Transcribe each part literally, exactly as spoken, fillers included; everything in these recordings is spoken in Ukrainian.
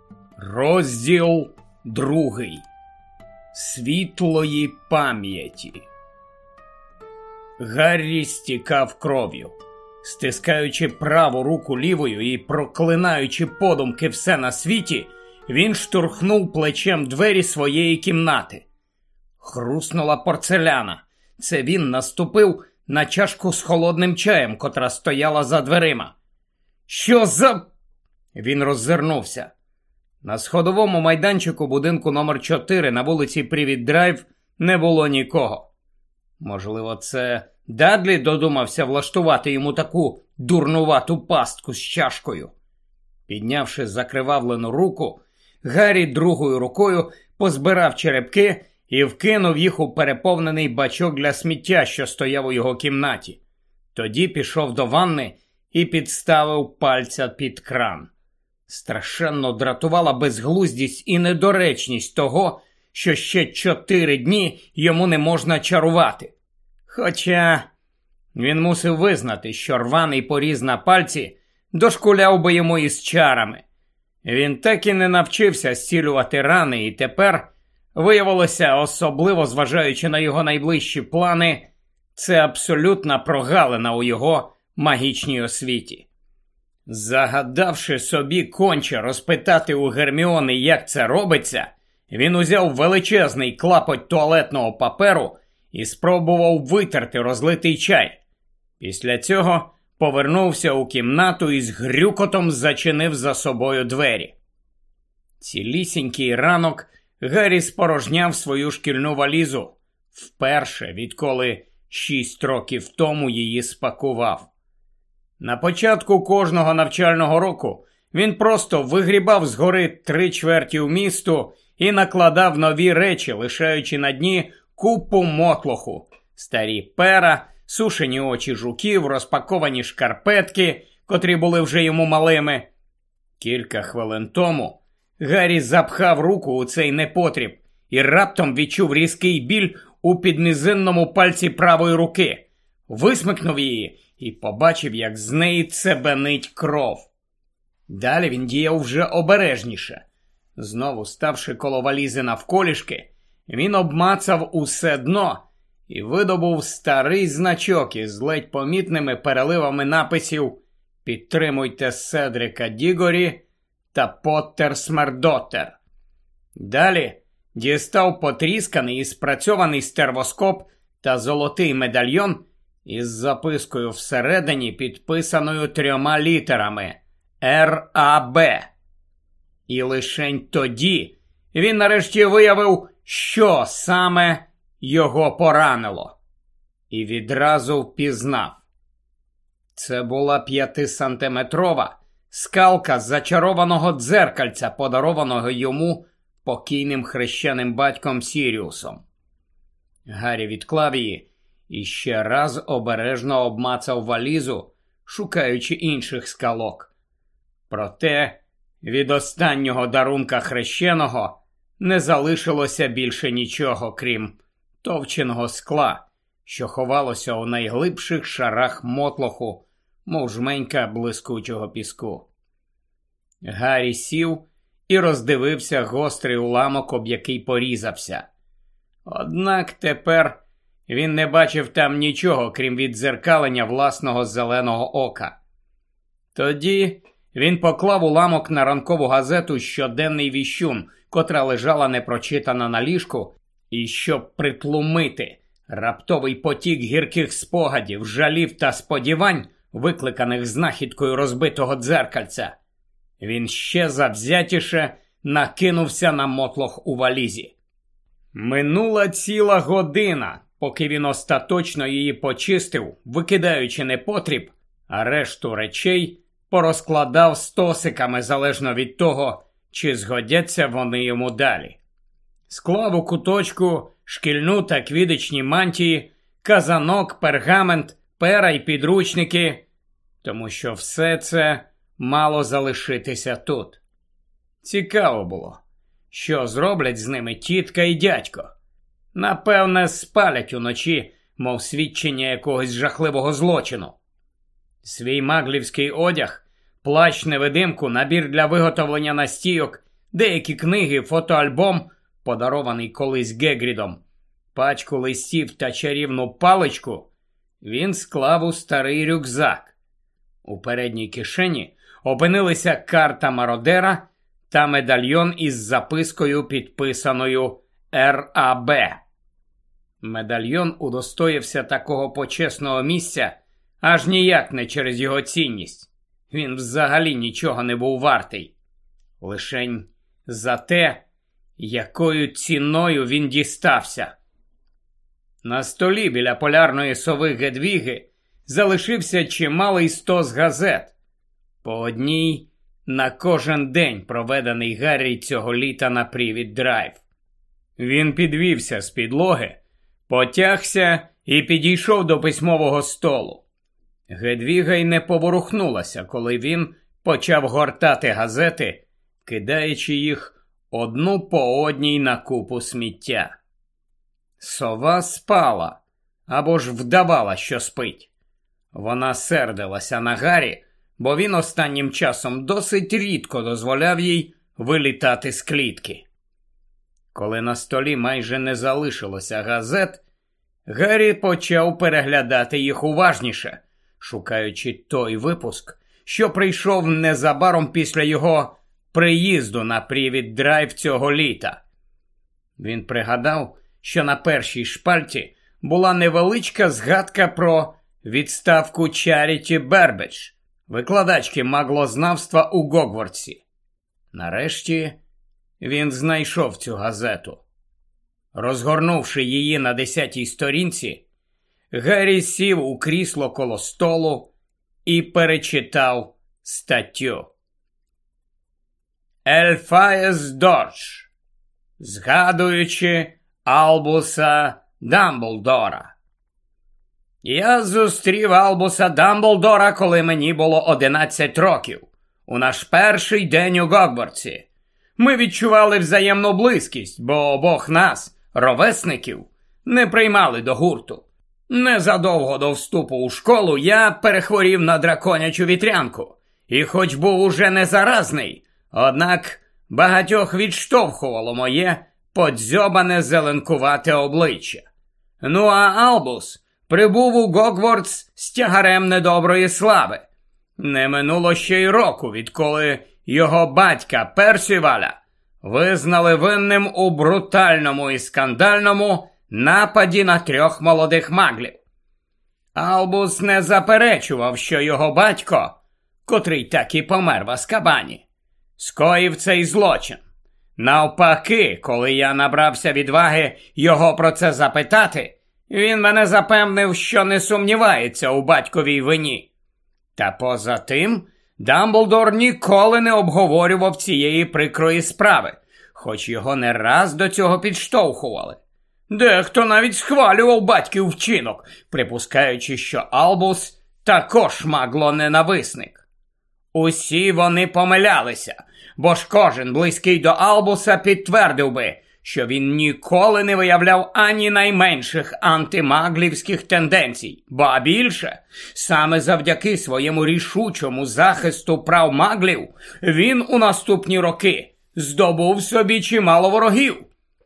Розділ другий. Світлої пам'яті. Гаррі стікав кров'ю. Стискаючи праву руку лівою і проклинаючи подумки все на світі, він штурхнув плечем двері своєї кімнати. Хруснула порцеляна. Це він наступив на чашку з холодним чаєм, котра стояла за дверима. «Що за...» Він роззирнувся. На сходовому майданчику будинку номер чотири на вулиці Привіт-Драйв не було нікого. Можливо, це Дадлі додумався влаштувати йому таку дурнувату пастку з чашкою. Піднявши закривавлену руку, Гаррі другою рукою позбирав черепки і вкинув їх у переповнений бачок для сміття, що стояв у його кімнаті. Тоді пішов до ванни і підставив пальця під кран. Страшенно дратувала безглуздість і недоречність того, що ще чотири дні йому не можна чарувати. Хоча він мусив визнати, що рваний поріз на пальці дошкуляв би йому із чарами. Він так і не навчився зцілювати рани, і тепер, виявилося, особливо зважаючи на його найближчі плани, це абсолютна прогалина у його магічній освіті. Загадавши собі конче розпитати у Герміони, як це робиться, він узяв величезний клапоть туалетного паперу і спробував витерти розлитий чай. Після цього повернувся у кімнату і з грюкотом зачинив за собою двері. Цілісінький ранок Гаррі спорожняв свою шкільну валізу. Вперше, відколи шість років тому її спакував. На початку кожного навчального року він просто вигрібав згори три чверті вмісту і накладав нові речі, лишаючи на дні купу мотлоху, старі пера, сушені очі жуків, розпаковані шкарпетки, котрі були вже йому малими. Кілька хвилин тому Гаррі запхав руку у цей непотріб і раптом відчув різкий біль у підмізинному пальці правої руки. Висмикнув її і побачив, як з неї цебенить кров. Далі він діяв вже обережніше. Знову ставши коло валізи навколішки, він обмацав усе дно і видобув старий значок із ледь помітними переливами написів «Підтримуйте Седрика Дігорі» та «Поттер Смердоттер». Далі дістав потрісканий і спрацьований стервоскоп та золотий медальйон із запискою всередині, підписаною трьома літерами «Р А Б». І лишень тоді він нарешті виявив, що саме його поранило. І відразу впізнав. Це була п'ятисантиметрова скалка зачарованого дзеркальця, подарованого йому покійним хрещеним батьком Сіріусом. Гаррі відклав її і ще раз обережно обмацав валізу, шукаючи інших скалок. Проте від останнього дарунка хрещеного не залишилося більше нічого, крім товченого скла, що ховалося у найглибших шарах мотлоху, мов жменька блискучого піску. Гаррі сів і роздивився гострий уламок, об який порізався. Однак тепер він не бачив там нічого, крім віддзеркалення власного зеленого ока. Тоді він поклав уламок на ранкову газету «Щоденний віщун», котра лежала непрочитана на ліжку, і щоб притлумити раптовий потік гірких спогадів, жалів та сподівань, викликаних знахідкою розбитого дзеркальця, він ще завзятіше накинувся на мотлох у валізі. Минула ціла година, поки він остаточно її почистив, викидаючи непотріб, а решту речей порозкладав стосиками залежно від того, чи згодяться вони йому далі. Склав у куточку шкільну та квідичні мантії, казанок, пергамент, пера й підручники, тому що все це мало залишитися тут. Цікаво було, що зроблять з ними тітка і дядько. Напевне, спалять уночі, мов свідчення якогось жахливого злочину. Свій маглівський одяг, плащ-невидимку, набір для виготовлення настійок деякі книги, фотоальбом, подарований колись Гегрідом, пачку листів та чарівну паличку, він склав у старий рюкзак. У передній кишені опинилися карта мародера та медальйон із запискою, підписаною Р А Б. Медальйон удостоївся такого почесного місця аж ніяк не через його цінність. Він взагалі нічого не був вартий. Лишень за те, якою ціною він дістався. На столі біля полярної сови Гедвіги залишився чималий стос газет. По одній на кожен день, проведений Гаррі цього літа на Привід Драйв. Він підвівся з підлоги, потягся і підійшов до письмового столу. Гедвіга й не поворухнулася, коли він почав гортати газети, кидаючи їх одну по одній на купу сміття. Сова спала, або ж вдавала, що спить. Вона сердилася на Гаррі, бо він останнім часом досить рідко дозволяв їй вилітати з клітки. Коли на столі майже не залишилося газет, Гаррі почав переглядати їх уважніше, шукаючи той випуск, що прийшов незабаром після його приїзду на Привід Драйв цього літа. Він пригадав, що на першій шпальті була невеличка згадка про відставку Чаріті Бербедж, викладачки маглознавства у Гогвартсі. Нарешті він знайшов цю газету. Розгорнувши її на десятій сторінці, Гаррі сів у крісло коло столу і перечитав статтю. Ельфаєс Додж, згадуючи Албуса Дамблдора. Я зустрів Албуса Дамблдора, коли мені було одинадцять років, у наш перший день у Гогвартсі. Ми відчували взаємну близькість, бо обох нас, ровесників, не приймали до гурту. Незадовго до вступу у школу я перехворів на драконячу вітрянку, і хоч був уже не заразний, однак багатьох відштовхувало моє подзьобане зеленкувате обличчя. Ну а Албус прибув у Гогвартс з тягарем недоброї слави. Не минуло ще й року, відколи його батька Персіваля визнали винним у брутальному і скандальному нападі на трьох молодих маглів. Албус не заперечував, що його батько, котрий так і помер в Азкабані, скоїв цей злочин. Навпаки, коли я набрався відваги його про це запитати, він мене запевнив, що не сумнівається у батьковій вині. Та поза тим, Дамблдор ніколи не обговорював цієї прикрої справи, хоч його не раз до цього підштовхували. Дехто навіть схвалював батьків вчинок, припускаючи, що Албус також магло-ненависник. Усі вони помилялися, бо ж кожен близький до Албуса підтвердив би, що він ніколи не виявляв ані найменших антимаглівських тенденцій. Ба більше, саме завдяки своєму рішучому захисту прав маглів, він у наступні роки здобув собі чимало ворогів.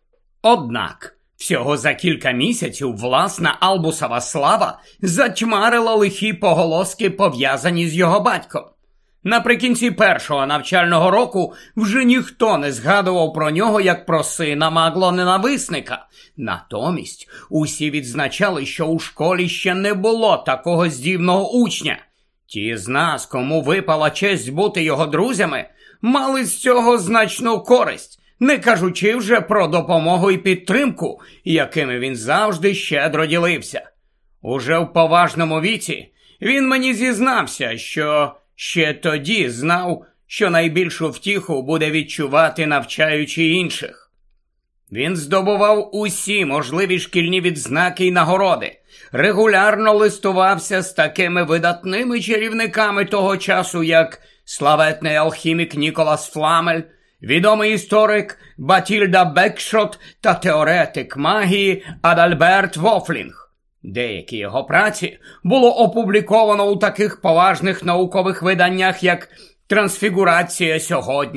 Однак, всього за кілька місяців власна Албусова слава затьмарила лихі поголоски, пов'язані з його батьком. Наприкінці першого навчального року вже ніхто не згадував про нього як про сина магло-ненависника. Натомість усі відзначали, що у школі ще не було такого здібного учня. Ті з нас, кому випала честь бути його друзями, мали з цього значну користь, не кажучи вже про допомогу і підтримку, якими він завжди щедро ділився. Уже в поважному віці він мені зізнався, що ще тоді знав, що найбільшу втіху буде відчувати, навчаючи інших. Він здобував усі можливі шкільні відзнаки й нагороди, регулярно листувався з такими видатними чарівниками того часу, як славетний алхімік Ніколас Фламель, відомий історик Батільда Бекшот та теоретик магії Адальберт Вофлінг. Деякі його праці було опубліковано у таких поважних наукових виданнях, як «Трансфігурація сьогодні»,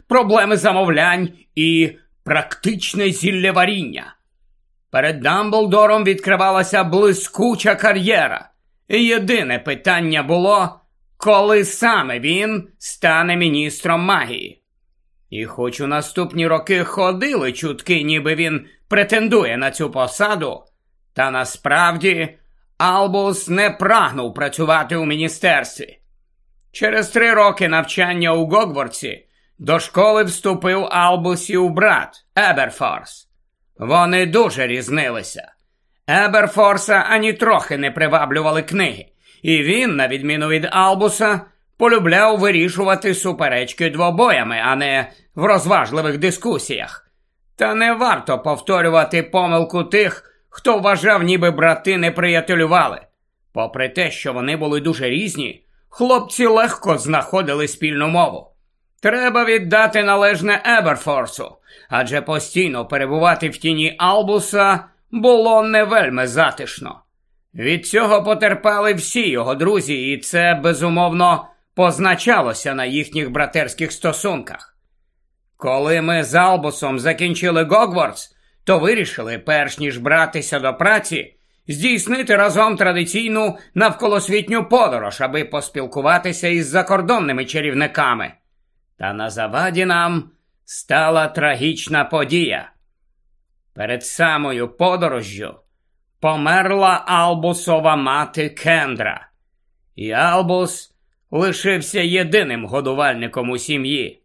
проблеми замовлянь і практичне зіллєваріння. Перед Дамблдором відкривалася блискуча кар'єра. І єдине питання було, коли саме він стане міністром магії. І хоч у наступні роки ходили чутки, ніби він претендує на цю посаду, та насправді Албус не прагнув працювати у міністерстві. Через три роки навчання у Гогвартсі до школи вступив Албусів брат Еберфорс. Вони дуже різнилися. Еберфорса ані трохи не приваблювали книги, і він, на відміну від Албуса, полюбляв вирішувати суперечки двобоями, а не в розважливих дискусіях. Та не варто повторювати помилку тих, хто вважав, ніби брати не приятелювали. Попри те, що вони були дуже різні, хлопці легко знаходили спільну мову. Треба віддати належне Еберфорсу, адже постійно перебувати в тіні Албуса було не вельми затишно. Від цього потерпали всі його друзі, і це, безумовно, позначалося на їхніх братерських стосунках. Коли ми з Албусом закінчили Гогвартс, то вирішили, перш ніж братися до праці, здійснити разом традиційну навколосвітню подорож, аби поспілкуватися із закордонними чарівниками. Та на заваді нам стала трагічна подія. Перед самою подорожжю померла Албусова мати Кендра, і Албус лишився єдиним годувальником у сім'ї.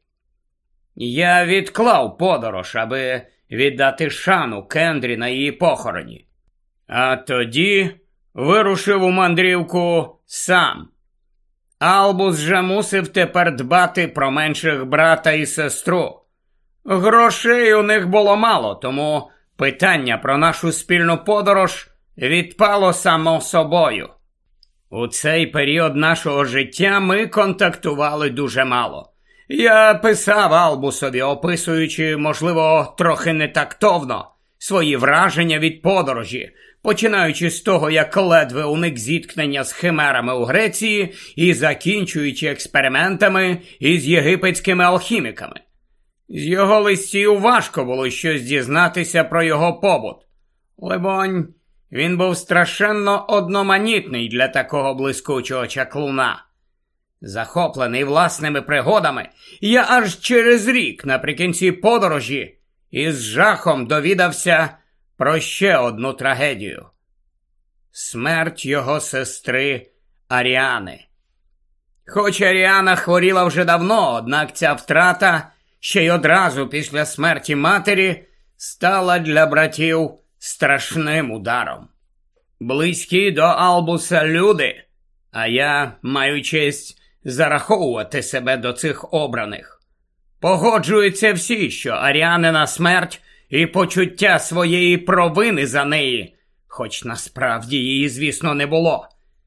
Я відклав подорож, аби віддати шану Кендрі на її похороні. А тоді вирушив у мандрівку сам. Албус же мусив тепер дбати про менших брата і сестру. Грошей у них було мало, тому питання про нашу спільну подорож відпало само собою. У цей період нашого життя ми контактували дуже мало. Я писав Албусові, описуючи, можливо, трохи нетактовно, свої враження від подорожі, починаючи з того, як ледве уник зіткнення з химерами у Греції і закінчуючи експериментами із єгипетськими алхіміками. З його листів важко було щось дізнатися про його побут. Либонь, він був страшенно одноманітний для такого блискучого чаклуна. Захоплений власними пригодами, я аж через рік наприкінці подорожі із жахом довідався про ще одну трагедію. Смерть його сестри Аріани. Хоч Аріана хворіла вже давно, однак ця втрата ще й одразу після смерті матері стала для братів страшним ударом. Близькі до Албуса люди, а я маю честь зараховувати себе до цих обраних, погоджуються всі, що Аріанина смерть і почуття своєї провини за неї, хоч насправді її, звісно, не було,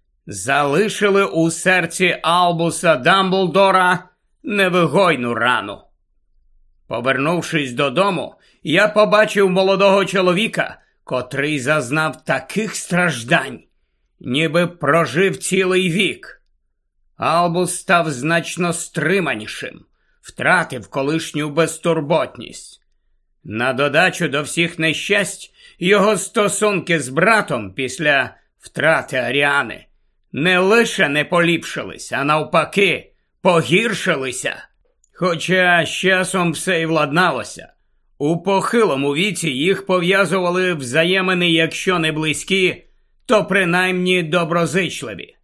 залишили у серці Албуса Дамблдора невигойну рану. Повернувшись додому, я побачив молодого чоловіка, котрий зазнав таких страждань, ніби прожив цілий вік. Албус став значно стриманішим, втратив колишню безтурботність. На додачу до всіх нещасть, його стосунки з братом після втрати Аріани не лише не поліпшились, а навпаки, погіршилися. Хоча з часом все й владналося. У похилому віці їх пов'язували взаємини, якщо не близькі, то принаймні доброзичливі.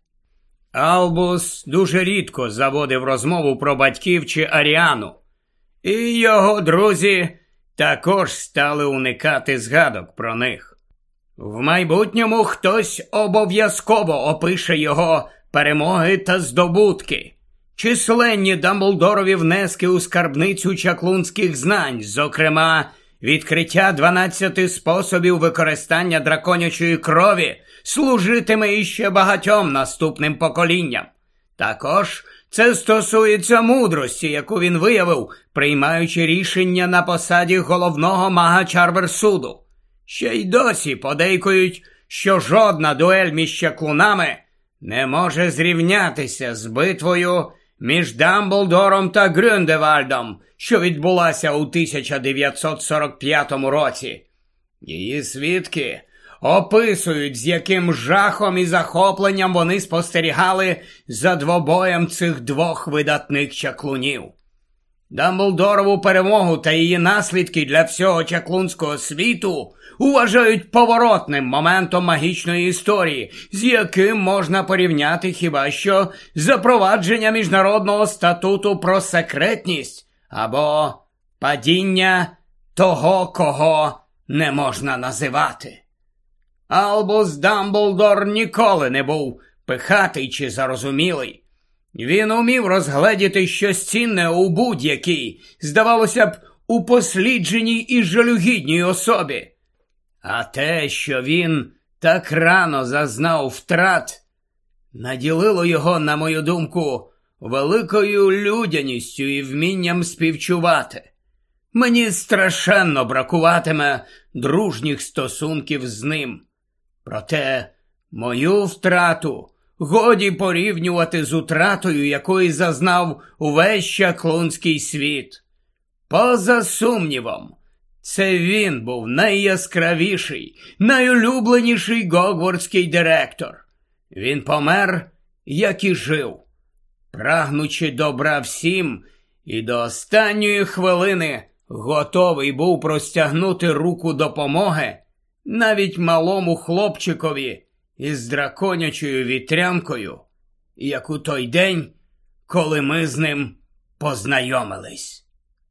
Албус дуже рідко заводив розмову про батьків чи Аріану, і його друзі також стали уникати згадок про них. В майбутньому хтось обов'язково опише його перемоги та здобутки, численні Дамблдорові внески у скарбницю чаклунських знань, зокрема, відкриття дванадцяти способів використання драконячої крові служитиме іще багатьом наступним поколінням. Також це стосується мудрості, яку він виявив, приймаючи рішення на посаді головного мага Чарверсуду. Ще й досі подейкують, що жодна дуель між чаклунами не може зрівнятися з битвою між Дамблдором та Грюндевальдом, що відбулася у тисяча дев'ятсот сорок п'ятому році. Її свідки описують, з яким жахом і захопленням вони спостерігали за двобоєм цих двох видатних чаклунів. Дамблдорову перемогу та її наслідки для всього чаклунського світу вважають поворотним моментом магічної історії, з яким можна порівняти хіба що запровадження міжнародного статуту про секретність або падіння того, кого не можна називати. Альбус Дамблдор ніколи не був пихатий чи зарозумілий. Він умів розгледіти щось цінне у будь-якій, здавалося б, упослідженій і жалюгідній особі. А те, що він так рано зазнав втрат, наділило його, на мою думку, великою людяністю і вмінням співчувати. Мені страшенно бракуватиме дружніх стосунків з ним. Проте мою втрату годі порівнювати з утратою, якої зазнав увесь чаклунський світ. Поза сумнівом, це він був найяскравіший, найулюбленіший гогвартський директор. Він помер, як і жив, прагнучи добра всім, і до останньої хвилини готовий був простягнути руку допомоги навіть малому хлопчикові із драконячою вітрянкою, як у той день, коли ми з ним познайомились.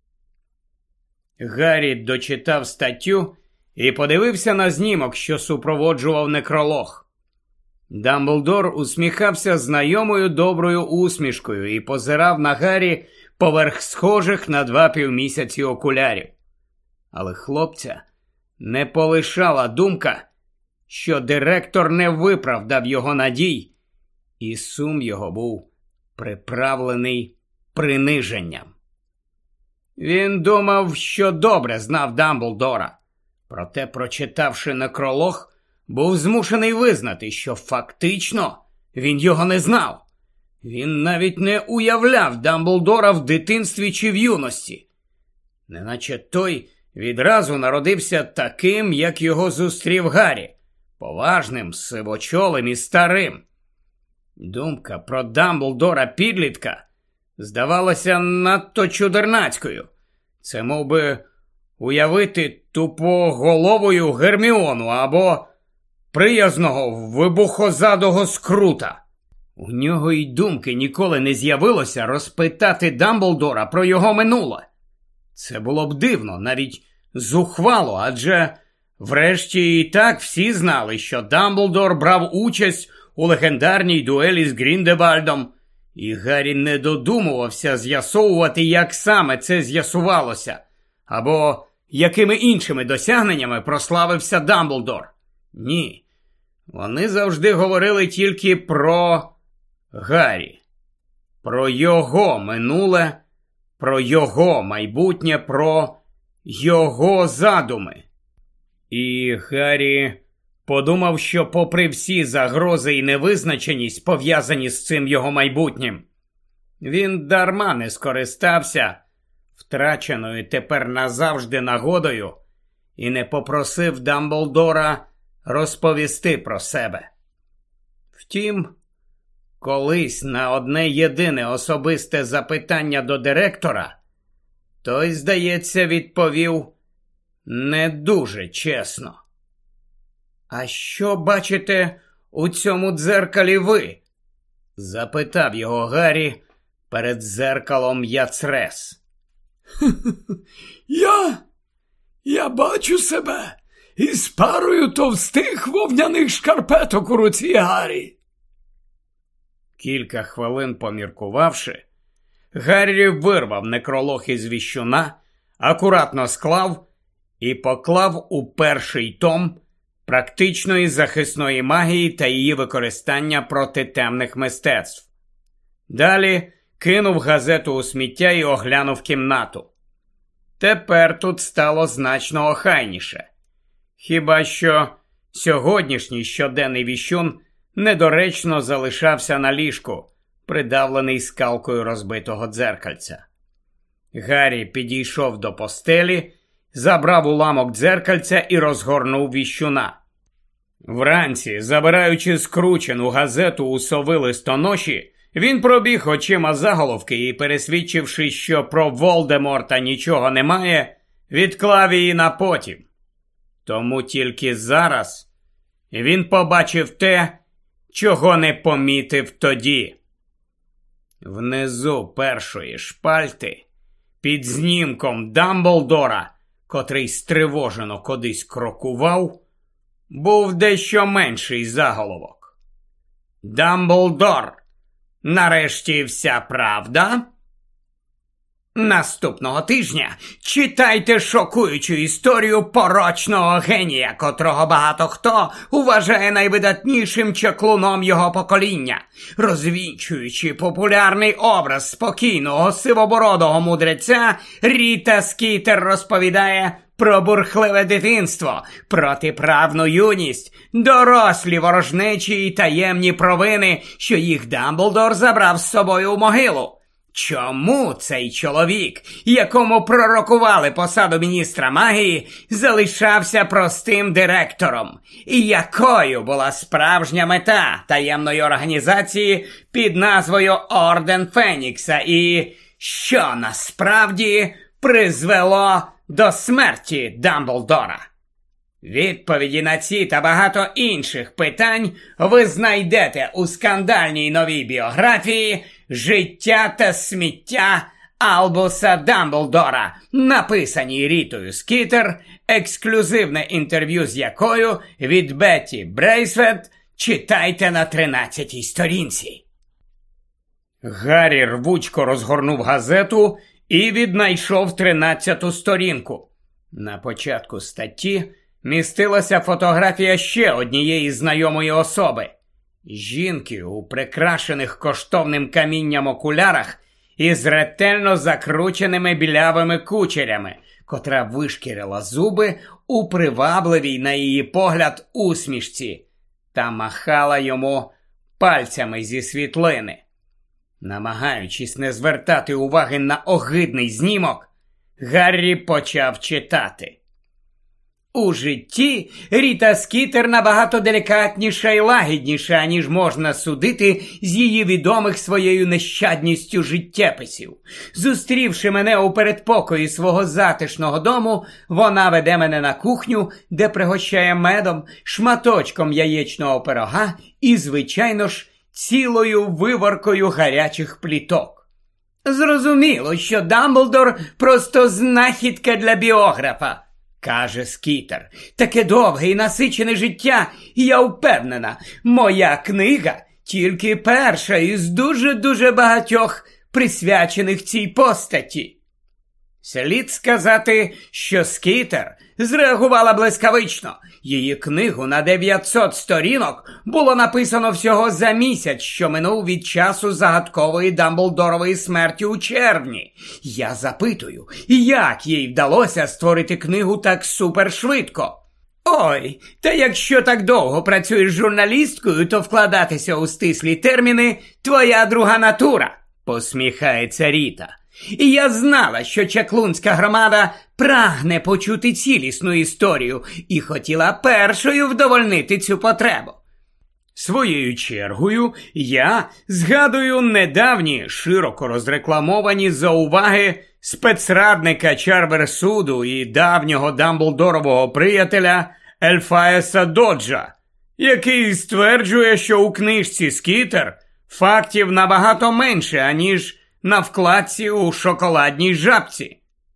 Гаррі дочитав статтю і подивився на знімок, що супроводжував некролог. Дамблдор усміхався знайомою доброю усмішкою і позирав на Гаррі поверх схожих на два півмісяці окулярів. Але хлопця не полишала думка, що директор не виправдав його надій, і сум його був приправлений приниженням. Він думав, що добре знав Дамблдора, проте, прочитавши некролог, був змушений визнати, що фактично він його не знав. Він навіть не уявляв Дамблдора в дитинстві чи в юності. Неначе той відразу народився таким, як його зустрів Гаррі, поважним, сивочолим і старим. Думка про Дамблдора-підлітка здавалася надто чудернацькою. Це мов би уявити тупоголовою Герміону або приязного вибухозадого Скрута. У нього й думки ніколи не з'явилося розпитати Дамблдора про його минуле. Це було б дивно, навіть зухвало, адже врешті і так всі знали, що Дамблдор брав участь у легендарній дуелі з Гріндевальдом, і Гаррі не додумувався з'ясовувати, як саме це з'ясувалося, або якими іншими досягненнями прославився Дамблдор. Ні, вони завжди говорили тільки про Гаррі, про його минуле, про його майбутнє, про його задуми. І Гаррі подумав, що попри всі загрози і невизначеність, пов'язані з цим його майбутнім, він дарма не скористався втраченою тепер назавжди нагодою і не попросив Дамблдора розповісти про себе. Втім, колись на одне єдине особисте запитання до директора той, здається, відповів не дуже чесно. «А що бачите у цьому дзеркалі ви?» – запитав його Гаррі перед дзеркалом Яцрес. «Я... я бачу себе із парою товстих вовняних шкарпеток у руці, Гаррі». Кілька хвилин поміркувавши, Гаррі вирвав некролог із віщуна, акуратно склав і поклав у перший том практичної захисної магії та її використання проти темних мистецтв. Далі кинув газету у сміття і оглянув кімнату. Тепер тут стало значно охайніше. Хіба що сьогоднішній щоденний віщун недоречно залишався на ліжку, придавлений скалкою розбитого дзеркальця. Гаррі підійшов до постелі, забрав уламок дзеркальця і розгорнув віщуна. Вранці, забираючи скручену газету у сови листоноші, він пробіг очима заголовки і, пересвідчивши, що про Волдеморта нічого немає, відклав її на потім. Тому тільки зараз він побачив те, чого не помітив тоді. Внизу першої шпальти, під знімком Дамблдора, котрий стривожено кудись крокував, був дещо менший заголовок. «Дамблдор. Нарешті вся правда?» Наступного тижня читайте шокуючу історію порочного генія, котрого багато хто вважає найвидатнішим чаклуном його покоління. Розвінчуючи популярний образ спокійного сивобородого мудреця, Ріта Скітер розповідає про бурхливе дитинство, протиправну юність, дорослі ворожнечі і таємні провини, що їх Дамблдор забрав з собою у могилу. Чому цей чоловік, якому пророкували посаду міністра магії, залишався простим директором? І якою була справжня мета таємної організації під назвою Орден Фенікса? І що насправді призвело до смерті Дамблдора? Відповіді на ці та багато інших питань ви знайдете у скандальній новій біографії «Життя та сміття Албуса Дамблдора», написаній Рітою Скітер, ексклюзивне інтерв'ю з якою від Бетті Брейсвет читайте на тринадцятій сторінці. Гаррі рвучко розгорнув газету і віднайшов тринадцяту сторінку. На початку статті містилася фотографія ще однієї знайомої особи. Жінки у прикрашених коштовним камінням окулярах із ретельно закрученими білявими кучерями, котра вишкірила зуби у привабливій, на її погляд, усмішці та махала йому пальцями зі світлини. Намагаючись не звертати уваги на огидний знімок, Гаррі почав читати. У житті Ріта Скітер набагато делікатніша і лагідніша, ніж можна судити з її відомих своєю нещадністю життєписів. Зустрівши мене у передпокої свого затишного дому, вона веде мене на кухню, де пригощає медом, шматочком яєчного пирога і, звичайно ж, цілою виваркою гарячих пліток. Зрозуміло, що Дамблдор просто знахідка для біографа, каже Скітер. Таке довге і насичене життя, і я впевнена, моя книга тільки перша із дуже-дуже багатьох, присвячених цій постаті. Слід сказати, що Скітер зреагувала блискавично. Її книгу на дев'ятсот сторінок було написано всього за місяць, що минув від часу загадкової Дамблдорової смерті у червні. Я запитую, як їй вдалося створити книгу так супершвидко? Ой, та якщо так довго працюєш журналісткою, то вкладатися у стислі терміни – твоя друга натура, посміхається Ріта. І я знала, що чаклунська громада прагне почути цілісну історію і хотіла першою вдовольнити цю потребу. Своєю чергою я згадую недавні, широко розрекламовані зауваги спецрадника Чарверсуду і давнього Дамблдорового приятеля Ельфаеса Доджа, який стверджує, що у книжці Скітер фактів набагато менше, аніж на вкладці у шоколадній жабці.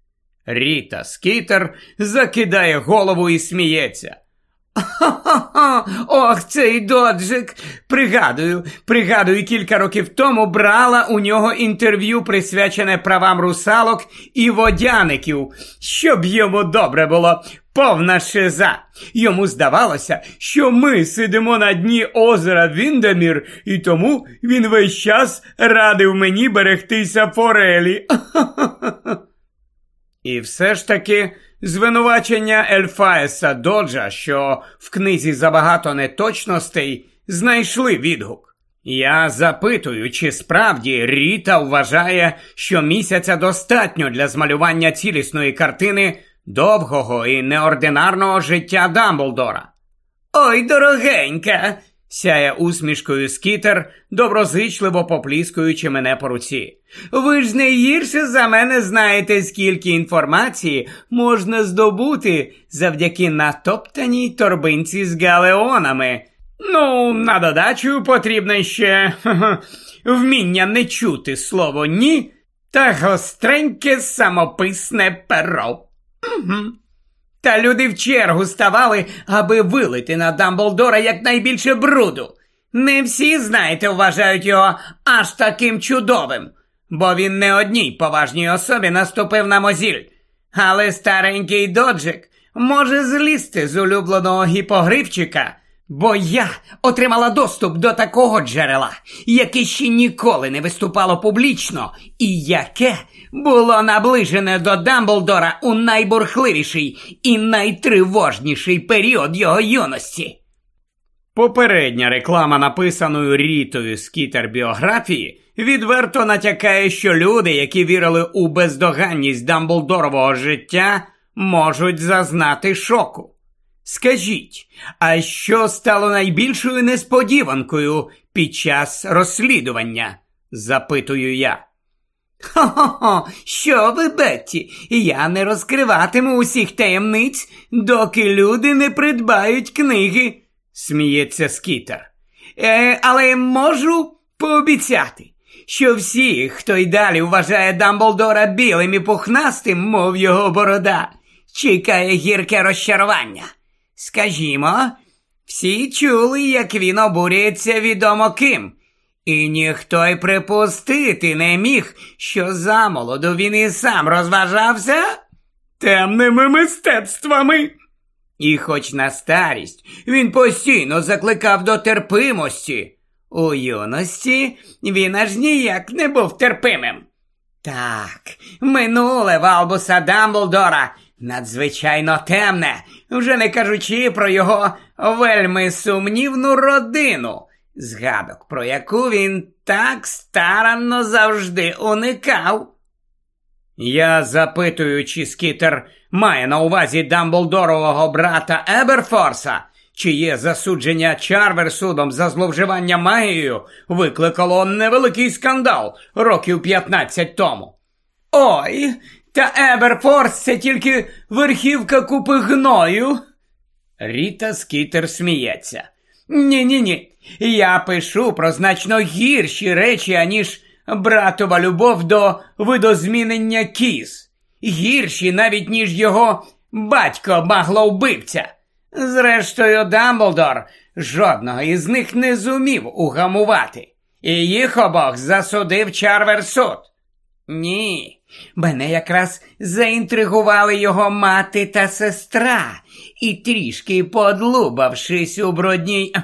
Ріта Скітер закидає голову і сміється. «Ха-ха-ха! Ох, цей Доджик! Пригадую, пригадую, кілька років тому брала у нього інтерв'ю, присвячене правам русалок і водяників, щоб йому добре було. Повна шиза. Йому здавалося, що ми сидимо на дні озера Віндемір, і тому він весь час радив мені берегтися форелі». І все ж таки звинувачення Ельфаеса Доджа, що в книзі забагато неточностей, знайшли відгук. Я запитую, чи справді Ріта вважає, що місяця достатньо для змалювання цілісної картини довгого і неординарного життя Дамблдора. «Ой, дорогенька!» – сяє усмішкою Скітер, доброзичливо попліскуючи мене по руці. «Ви ж не гірше за мене знаєте, скільки інформації можна здобути завдяки натоптаній торбинці з галеонами. Ну, на додачу потрібне ще вміння не чути слово «ні» та гостреньке самописне перо. Угу. Та люди в чергу ставали, аби вилити на Дамблдора якнайбільше бруду. Не всі, знаєте, вважають його аж таким чудовим, бо він не одній поважній особі наступив на мозіль. Але старенький Доджик може злізти з улюбленого гіпогривчика, бо я отримала доступ до такого джерела, яке ще ніколи не виступало публічно, і яке було наближене до Дамблдора у найбурхливіший і найтривожніший період його юності. Попередня реклама написаної Рітою Скітер біографії відверто натякає, що люди, які вірили у бездоганність Дамблдорового життя, можуть зазнати шоку. Скажіть, а що стало найбільшою несподіванкою під час розслідування? Запитую я. Хо-хо-хо, що ви, Бетті, я не розкриватиму усіх таємниць, доки люди не придбають книги, сміється Скітер. Е, але можу пообіцяти, що всі, хто й далі вважає Дамблдора білим і пухнастим, мов його борода, чекає гірке розчарування. Скажімо, всі чули, як він обурюється відомо ким, і ніхто й припустити не міг, що замолоду він і сам розважався темними мистецтвами. І хоч на старість він постійно закликав до терпимості, у юності він аж ніяк не був терпимим. Так, минуле в Альбуса Дамблдора надзвичайно темне, вже не кажучи про його вельми сумнівну родину, згадок про яку він так старанно завжди уникав. Я запитую, чи Скітер має на увазі Дамблдорового брата Еберфорса, чиє засудження Чарверсудом за зловживання магією викликало невеликий скандал років п'ятнадцять тому. Ой, та Еберфорс – це тільки верхівка купи гною. Ріта Скітер сміється. Ні-ні-ні, я пишу про значно гірші речі, аніж братова любов до видозмінення кіз. Гірші навіть, ніж його батько-магловбивця. Зрештою, Дамблдор жодного із них не зумів угамувати. І їх обох засудив Чарверсуд. Ні, мене якраз заінтригували його мати та сестра. І трішки подлубавшись у брудній,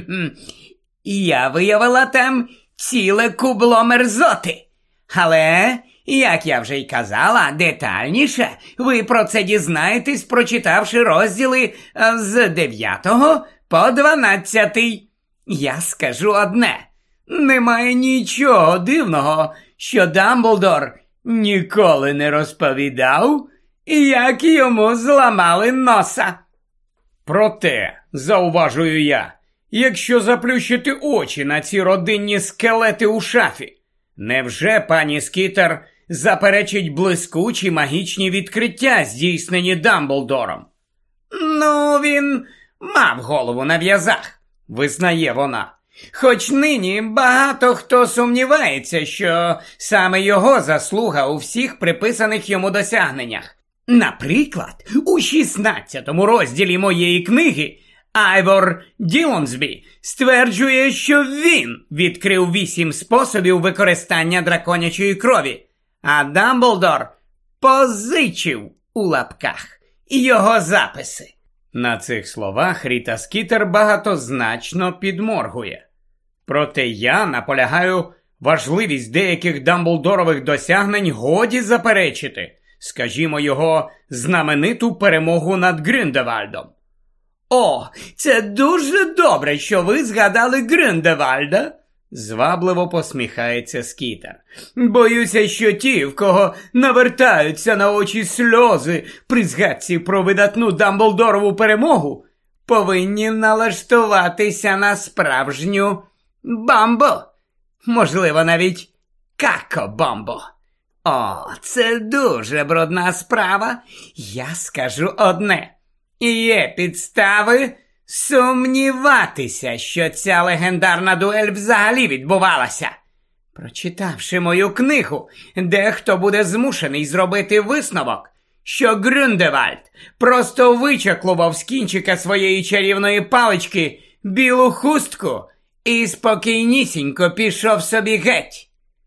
я виявила там ціле кубло мерзоти. Але, як я вже й казала, детальніше ви про це дізнаєтесь, прочитавши розділи з дев'ятого по дванадцятий. Я скажу одне. Немає нічого дивного, що Дамблдор ніколи не розповідав, як йому зламали носа. Проте, зауважую я, якщо заплющити очі на ці родинні скелети у шафі, невже пані Скітер заперечить блискучі магічні відкриття, здійснені Дамблдором? Ну, він мав голову на в'язах, визнає вона. Хоч нині багато хто сумнівається, що саме його заслуга у всіх приписаних йому досягненнях. Наприклад, у шістнадцятому розділі моєї книги Айвор Ділонсбі стверджує, що він відкрив вісім способів використання драконячої крові, а Дамблдор позичив у лапках його записи. На цих словах Ріта Скітер багатозначно підморгує. Проте я наполягаю, важливість деяких Дамблдорових досягнень годі заперечити. Скажімо, його знамениту перемогу над Гріндевальдом. О, це дуже добре, що ви згадали Гріндевальда, Звабливо посміхається Скітер. Боюся, що ті, в кого навертаються на очі сльози при згадці про видатну Дамблдорову перемогу, повинні налаштуватися на справжню бамбо. Можливо, навіть како-бомбо. О, це дуже брудна справа. Я скажу одне. Є підстави сумніватися, що ця легендарна дуель взагалі відбувалася. Прочитавши мою книгу, дехто буде змушений зробити висновок, що Грюндевальд просто вичаклував з кінчика своєї чарівної палички білу хустку і спокійнісінько пішов собі геть.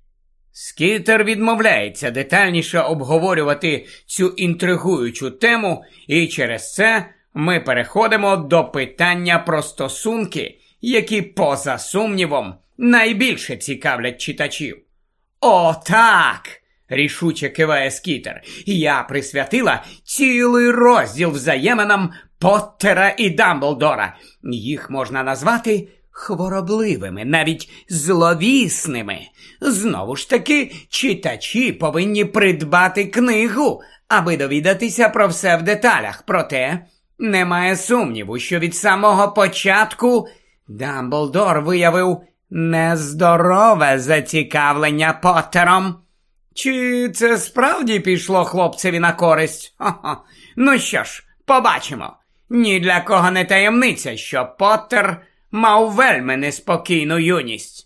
Скітер відмовляється детальніше обговорювати цю інтригуючу тему, і через це ми переходимо до питання про стосунки, які, поза сумнівом, найбільше цікавлять читачів. «О, так!» – рішуче киває Скітер. «Я присвятила цілий розділ взаєминам Поттера і Дамблдора. Їх можна назвати хворобливими, навіть зловісними. Знову ж таки, читачі повинні придбати книгу, аби довідатися про все в деталях. Проте немає сумніву, що від самого початку Дамблдор виявив нездорове зацікавлення Поттером. Чи це справді пішло хлопцеві на користь? Хо-хо. Ну що ж, побачимо. Ні для кого не таємниця, що Поттер мав вельми неспокійну юність.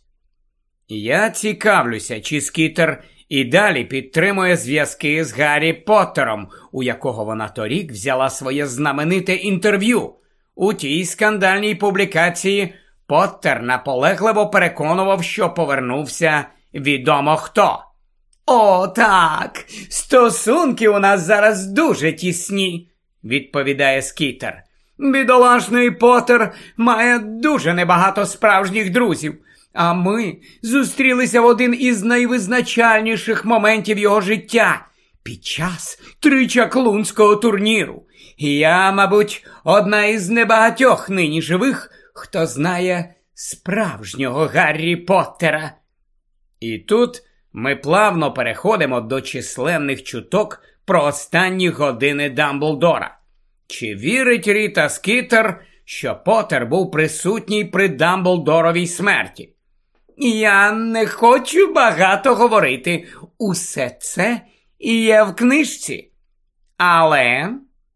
Я цікавлюся, чи Скітер і далі підтримує зв'язки з Гаррі Поттером, у якого вона торік взяла своє знамените інтерв'ю. У тій скандальній публікації Поттер наполегливо переконував, що повернувся відомо хто. «О, так! Стосунки у нас зараз дуже тісні», – відповідає Скітер. «Бідолашний Поттер має дуже небагато справжніх друзів, а ми зустрілися в один із найвизначальніших моментів його життя – під час тричаклунського турніру. Я, мабуть, одна із небагатьох нині живих, хто знає справжнього Гаррі Поттера». І тут ми плавно переходимо до численних чуток про останні години Дамблдора. Чи вірить Ріта Скітер, що Поттер був присутній при Дамблдоровій смерті? Я не хочу багато говорити. Усе це є в книжці. Але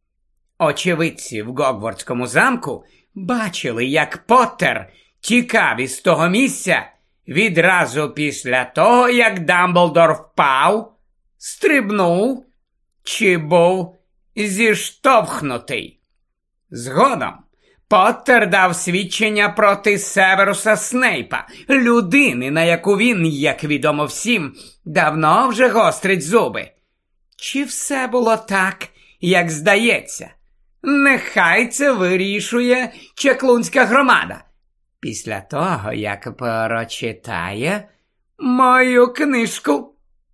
очевидці в Гогвартському замку бачили, як Поттер тікав із того місця відразу після того, як Дамблдор впав, стрибнув чи був зіштовхнутий. Згодом Поттер дав свідчення проти Северуса Снейпа, людини, на яку він, як відомо всім, давно вже гострить зуби. Чи все було так, як здається? Нехай це вирішує чаклунська громада. Після того, як прочитає мою книжку.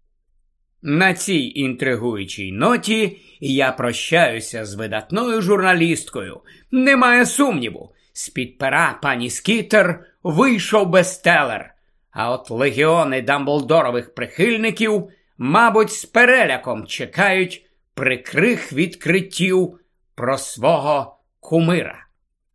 На цій інтригуючій ноті я прощаюся з видатною журналісткою. Немає сумніву, з-під пера пані Скітер вийшов бестселер. А от легіони Дамблдорових прихильників, мабуть, з переляком чекають прикрих відкриттів про свого кумира.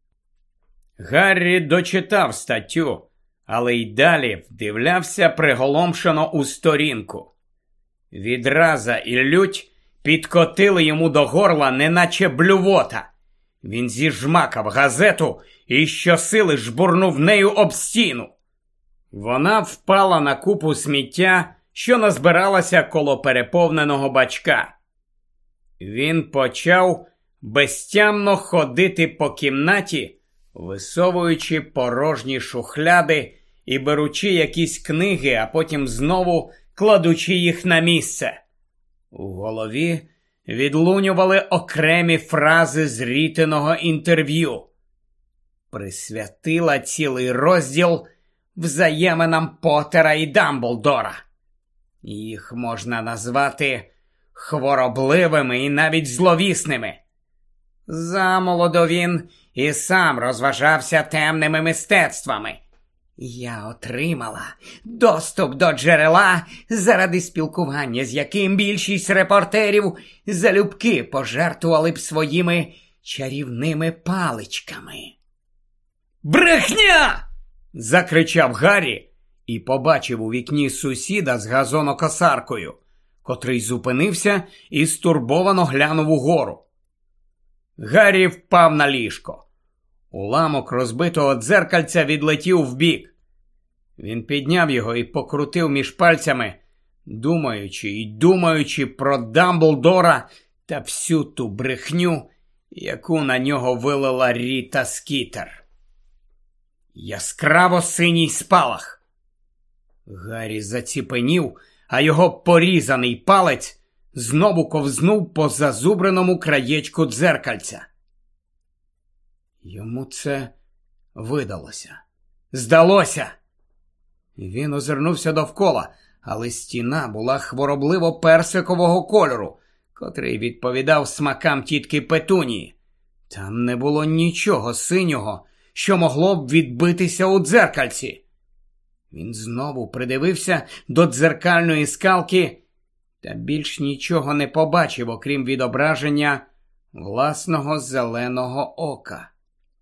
Гаррі дочитав статтю, але й далі вдивлявся приголомшено у сторінку. Відраза і лють підкотили йому до горла, неначе блювота. Він зіжмакав газету і щосили жбурнув нею об стіну. Вона впала на купу сміття, що назбиралася коло переповненого бачка. Він почав безтямно ходити по кімнаті, висовуючи порожні шухляди і беручи якісь книги, а потім знову кладучи їх на місце. У голові відлунювали окремі фрази з Рітиного інтерв'ю. Присвятила цілий розділ взаєминам Поттера і Дамблдора. Їх можна назвати хворобливими і навіть зловісними. Замолоду він і сам розважався темними мистецтвами. Я отримала доступ до джерела, заради спілкування з яким більшість репортерів залюбки пожертвували б своїми чарівними паличками. «Брехня!» – закричав Гаррі і побачив у вікні сусіда з газонокосаркою, котрий зупинився і стурбовано глянув угору. Гаррі впав на ліжко. Уламок розбитого дзеркальця відлетів вбік. Він підняв його і покрутив між пальцями, думаючи й думаючи про Дамблдора та всю ту брехню, яку на нього вилила Ріта Скітер. Яскраво синій спалах. Гаррі заціпенів, а його порізаний палець знову ковзнув по зазубреному краєчку дзеркальця. Йому це видалося. Здалося. Він озирнувся довкола, але стіна була хворобливо-персикового кольору, котрий відповідав смакам тітки Петунії. Там не було нічого синього, що могло б відбитися у дзеркальці. Він знову придивився до дзеркальної скалки та більш нічого не побачив, окрім відображення власного зеленого ока.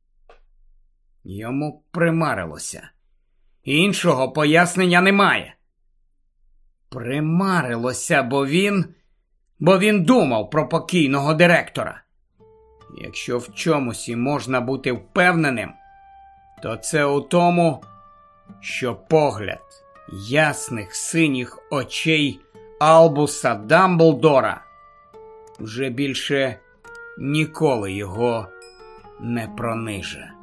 Йому примарилося. Іншого пояснення немає. Примарилося, бо він... бо він думав про покійного директора. Якщо в чомусь і можна бути впевненим, то це у тому, що погляд ясних синіх очей Албуса Дамблдора вже більше ніколи його не прониже.